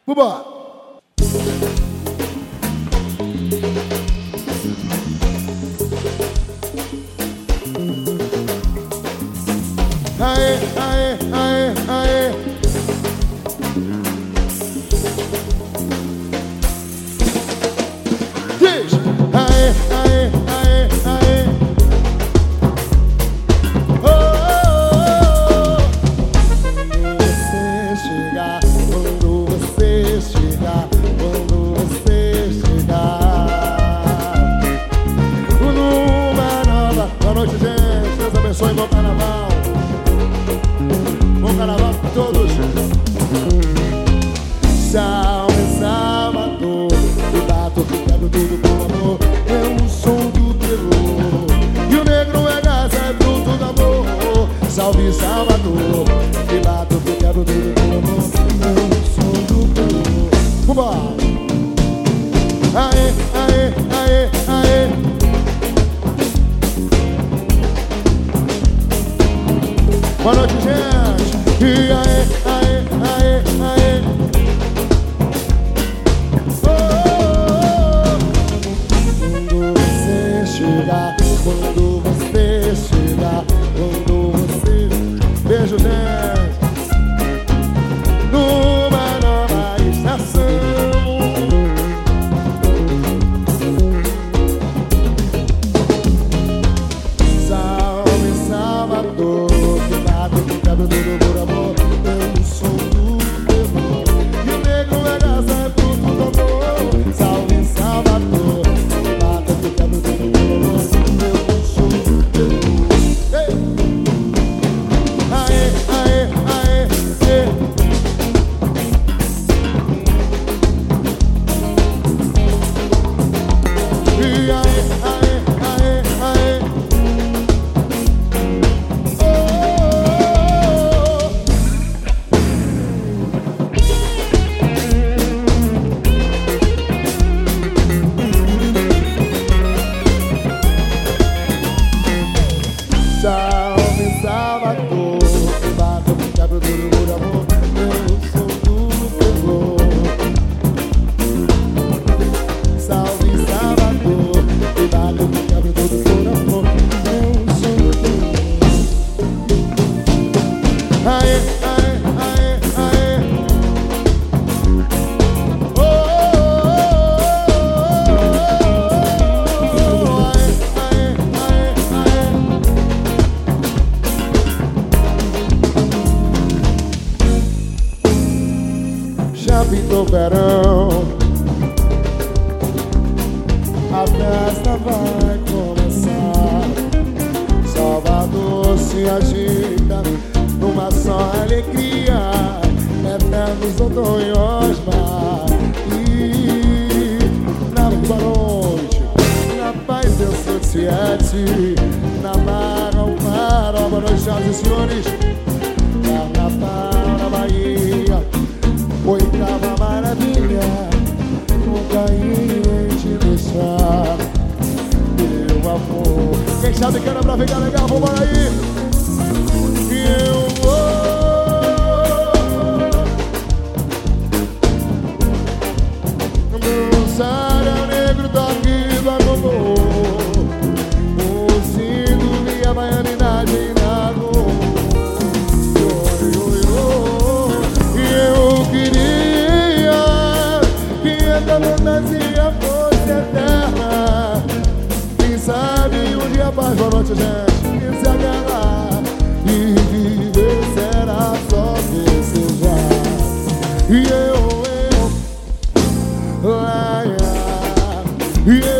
Vambora! Aê, aê, aê, aê. Diz! Aê, aê, aê, aê. Oh, oh, oh. Quando você chegar, quando você chegar numa nova. Boa noite, gente. Deus abençoe, bom carnaval. Bom carnaval pra todos. Salve Salvador, e bato que quebro tudo com amor. É o som do terror, e o negro é gás, é fruto do amor. Salve Salvador, e bato que quebro tudo com amor. É o som do terror. Vambora! Aê, aê, aê, aê. Boa noite, gente. E aê, aê, aê, aê. Oh, oh, oh. Quando você chegar, quando você chegar, quando você... Beijo, gente. Numa nova estação. Salve Salvador, quebra tudo por amor, é o som do terror, e o negro é graça, é fruto do amor. Salve Salvador, mata que quebra tudo por amor, é o som do terror. Ei! Aê, aê, aê, aê. E aê, aê, aê, aê. Salve Salvador, que bata que quebra tudo por amor. Eu sou do terror. Salve Salvador, que bata que quebra tudo por amor. Eu sou do terror. Aê, aê, aê, aê. Oh, oh, oh, oh. Aê, aê, aê, aê. Já pintou o verão, a festa vai começar. Salvador se agita numa só alegria, eternos outonhos mar. E na boa noite, na paz e associate, na barra o mar. Boa noite, senhoras e senhores. Carnaval na Bahia, oitava maravilha, nunca ia te deixar, meu amor. Quem sabe que era pra ficar legal, vambora aí. E eu vou dançar ao negro toque do agogô, ouvindo minha baianinagem na rua. A fantasia fosse eterna. Quem sabe um dia paz, boa noite, gente, e se agarrar e viver será só desejar. E eu, lá,